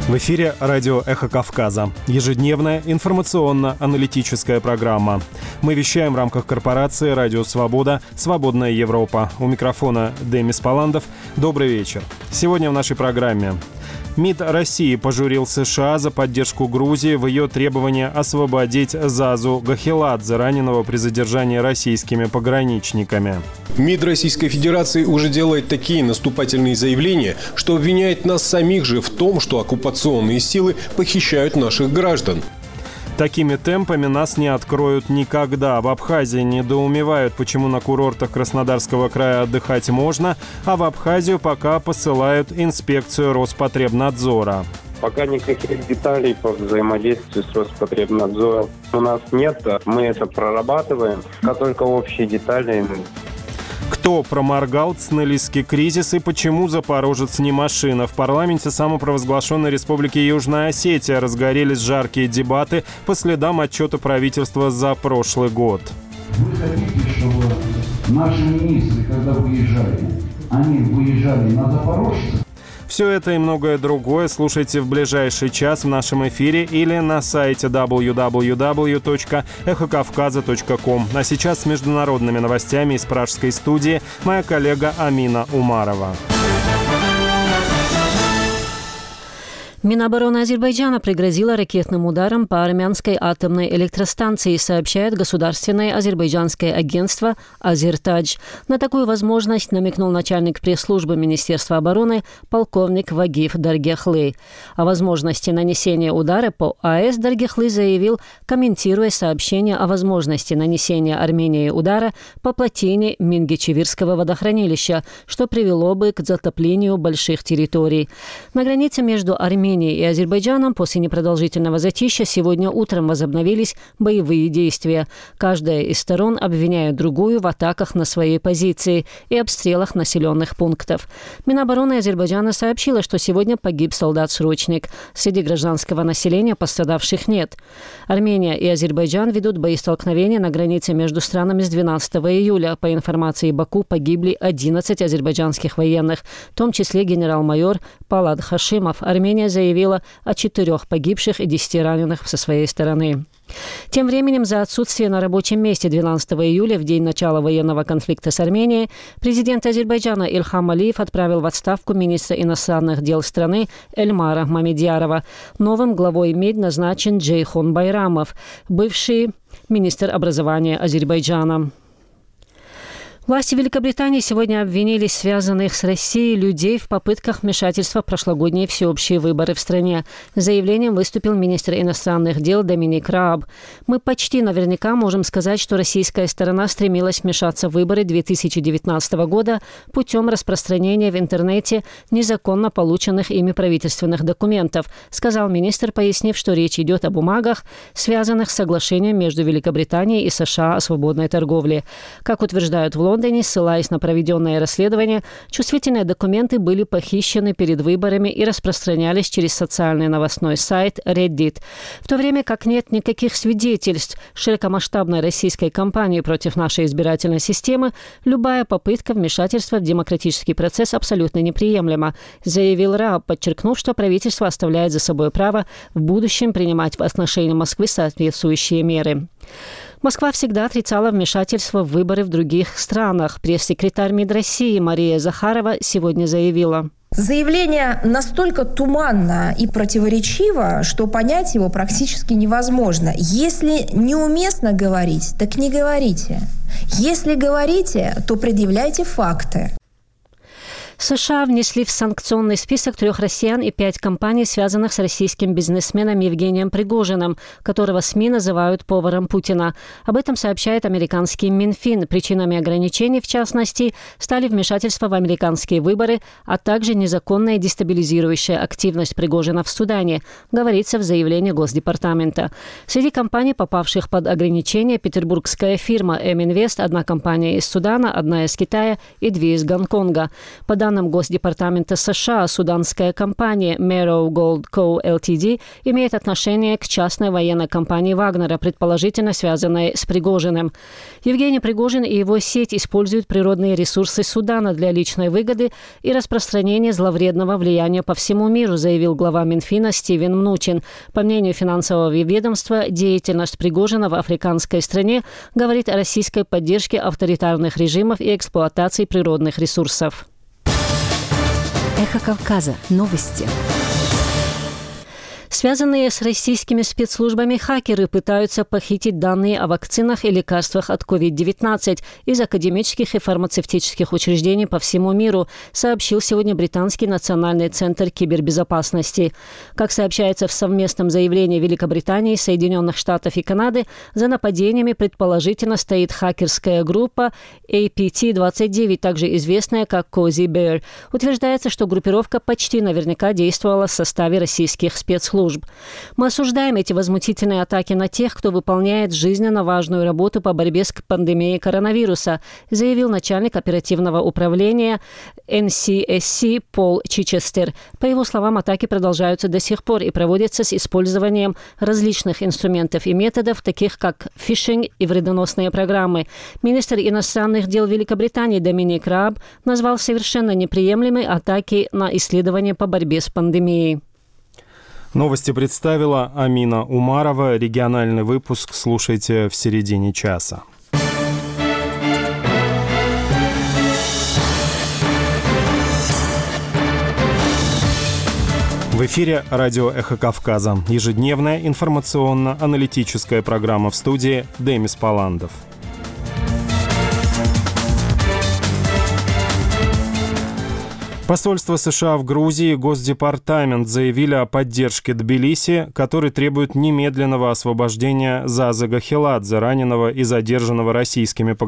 В эфире радио «Эхо Кавказа». Ежедневная информационно-аналитическая программа. Мы вещаем в рамках корпорации «Радио Свобода. Свободная Европа». У микрофона Демис Паландов. Добрый вечер. Сегодня в нашей программе. МИД России пожурил США за поддержку Грузии в ее требовании освободить Зазу Гахеладзе, раненого при задержании российскими пограничниками. МИД Российской Федерации уже делает такие наступательные заявления, что обвиняет нас самих же в том, что оккупационные силы похищают наших граждан. Такими темпами нас не откроют никогда. В Абхазии недоумевают, почему на курортах Краснодарского края отдыхать можно, а в Абхазию пока посылают инспекцию Роспотребнадзора. Пока никаких деталей по взаимодействию с Роспотребнадзором у нас нет. Мы это прорабатываем, как только общие детали. Кто проморгал Цнелисский кризис и почему запорожец не машина? В парламенте самопровозглашенной Республики Южная Осетия разгорелись жаркие дебаты по следам отчета правительства за прошлый год. Вы хотите, чтобы наши министры, когда выезжали, они выезжали на запорожцев? Все это и многое другое слушайте в ближайший час в нашем эфире или на сайте www.эхокавказа.ком. А сейчас с международными новостями из пражской студии моя коллега Амина Умарова. Минобороны Азербайджана пригрозила ракетным ударом по армянской атомной электростанции, сообщает государственное азербайджанское агентство «Азертадж». На такую возможность намекнул начальник пресс-службы Министерства обороны полковник Вагиф Даргехлы. О возможности нанесения удара по АЭС Даргехлы заявил, комментируя сообщение о возможности нанесения Арменией удара по плотине Мингичевирского водохранилища, что привело бы к затоплению больших территорий. На границе между Арменией и Азербайджаном после непродолжительного затишья сегодня утром возобновились боевые действия. Каждая из сторон обвиняет другую в атаках на свои позиции и обстрелах населенных пунктов. Минобороны Азербайджана сообщила, что сегодня погиб солдат-срочник. Среди гражданского населения пострадавших нет. Армения и Азербайджан ведут боестолкновения на границе между странами с 12 июля. По информации Баку, погибли 11 азербайджанских военных, в том числе генерал-майор Палад Хашимов. Армения заявила о 4 погибших и 10 раненых со своей стороны. Тем временем, за отсутствие на рабочем месте 12 июля, в день начала военного конфликта с Арменией, президент Азербайджана Ильхам Алиев отправил в отставку министра иностранных дел страны Эльмара Мамедьярова. Новым главой МИД назначен Джейхон Байрамов, бывший министр образования Азербайджана. Власти Великобритании сегодня обвинили связанных с Россией людей в попытках вмешательства в прошлогодние всеобщие выборы в стране. С заявлением выступил министр иностранных дел Доминик Рааб. «Мы почти наверняка можем сказать, что российская сторона стремилась вмешаться в выборы 2019 года путем распространения в интернете незаконно полученных ими правительственных документов», сказал министр, пояснив, что речь идет о бумагах, связанных с соглашением между Великобританией и США о свободной торговле. Как утверждают в Лондоне, ссылаясь на проведенное расследование, чувствительные документы были похищены перед выборами и распространялись через социальный новостной сайт Reddit. В то время как нет никаких свидетельств широкомасштабной российской кампании против нашей избирательной системы, любая попытка вмешательства в демократический процесс абсолютно неприемлема, заявил Рааб, подчеркнув, что правительство оставляет за собой право в будущем принимать в отношении Москвы соответствующие меры. Москва всегда отрицала вмешательство в выборы в других странах. Пресс-секретарь МИД России Мария Захарова сегодня заявила: заявление настолько туманно и противоречиво, что понять его практически невозможно. Если неуместно говорить, так не говорите. Если говорите, то предъявляйте факты. США внесли в санкционный список 3 россиян и 5 компаний, связанных с российским бизнесменом Евгением Пригожиным, которого СМИ называют поваром Путина. Об этом сообщает американский Минфин. Причинами ограничений, в частности, стали вмешательство в американские выборы, а также незаконная дестабилизирующая активность Пригожина в Судане, говорится в заявлении Госдепартамента. Среди компаний, попавших под ограничения, петербургская фирма М-Инвест, одна компания из Судана, одна из Китая и 2 из Гонконга. По данным данным Госдепартамента США, суданская компания Mero Gold Co. Ltd. Имеет отношение к частной военной компании Вагнера, предположительно связанной с Пригожиным. Евгений Пригожин и его сеть используют природные ресурсы Судана для личной выгоды и распространения зловредного влияния по всему миру, заявил глава Минфина Стивен Мнучин. По мнению финансового ведомства, деятельность Пригожина в африканской стране говорит о российской поддержке авторитарных режимов и эксплуатации природных ресурсов. Эхо Кавказа. Новости. Связанные с российскими спецслужбами хакеры пытаются похитить данные о вакцинах и лекарствах от COVID-19 из академических и фармацевтических учреждений по всему миру, сообщил сегодня Британский национальный центр кибербезопасности. Как сообщается в совместном заявлении Великобритании, Соединенных Штатов и Канады, за нападениями предположительно стоит хакерская группа APT-29, также известная как Cozy Bear. Утверждается, что группировка почти наверняка действовала в составе российских спецслужб. Мы осуждаем эти возмутительные атаки на тех, кто выполняет жизненно важную работу по борьбе с пандемией коронавируса, заявил начальник оперативного управления NCSC Пол Чичестер. По его словам, атаки продолжаются до сих пор и проводятся с использованием различных инструментов и методов, таких как фишинг и вредоносные программы. Министр иностранных дел Великобритании Доминик Раб назвал совершенно неприемлемой атаки на исследования по борьбе с пандемией. Новости представила Амина Умарова. Региональный выпуск слушайте в середине часа. В эфире радио «Эхо Кавказа». Ежедневная информационно-аналитическая программа, в студии Демис Паландов. Посольство США в Грузии и Госдепартамент заявили о поддержке Тбилиси, который требует немедленного освобождения Заза Гахеладзе, раненого и задержанного российскими